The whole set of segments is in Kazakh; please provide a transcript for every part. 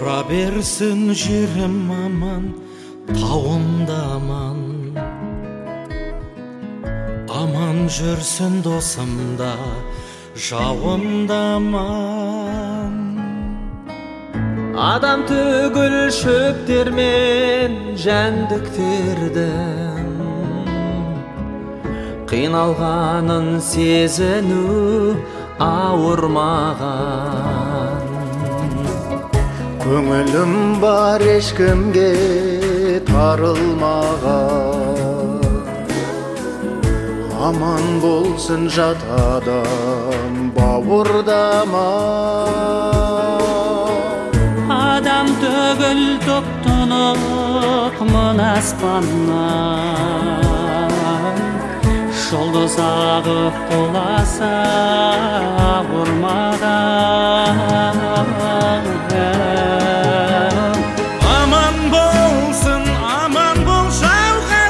Тура берсін жерім аман, тауымда аман. Аман жүрсін досымда, жауымда аман. Адам түгіл шөптермен жәндіктердің қиналғанын сезіну ауырмаған. Көңілім бар ешкімге тарылмаған. Аман болсын жат адам бауырда аман. Адам түгіл топтынық мың аспаннан, жұлдыз ағып құласа ауырмаған. Аман болсын, аман бол жауһар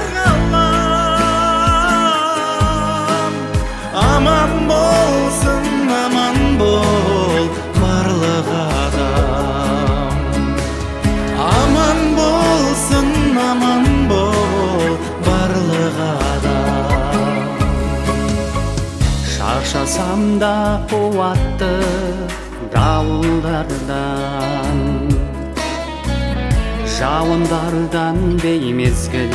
қалам. Аман болсын, аман бол барлық адам. Аман болсын, аман бол барлық адам. Шаршасам да қуатты дауылдардан, жауындардан беймезгіл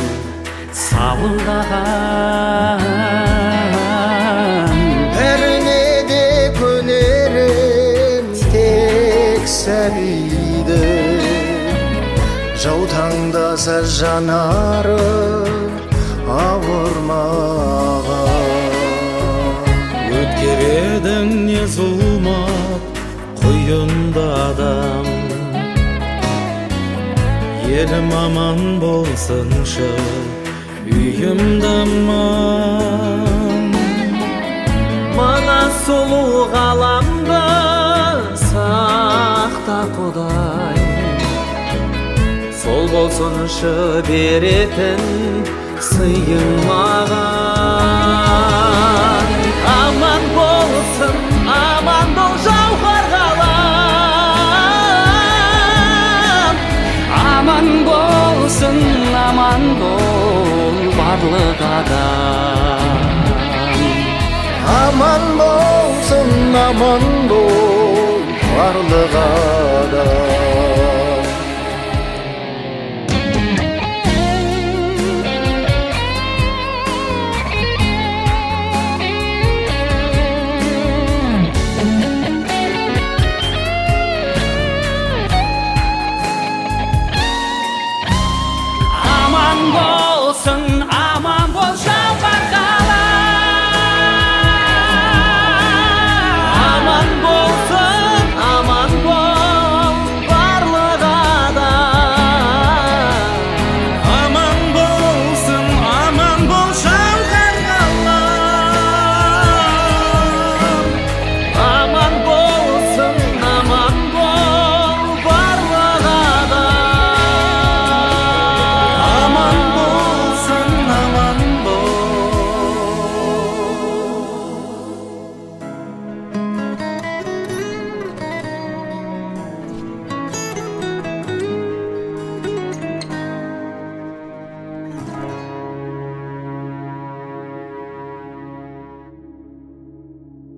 сауылдаған. Бәріне де көнерім тек сәбиді, жау таңдаса жанары ауырмаған. Өткередің не зұлмат құйында адам. Елім аман болсыншы, үйімді аман. Мана сұлу ғаламды сақта Құдай, сол болсыншы беретін сыйың маған. Аман болсын, аман бол жауһар қалам. Аман болсын, аман бол барлық адам. Аман болсын, аман бол барлық адам.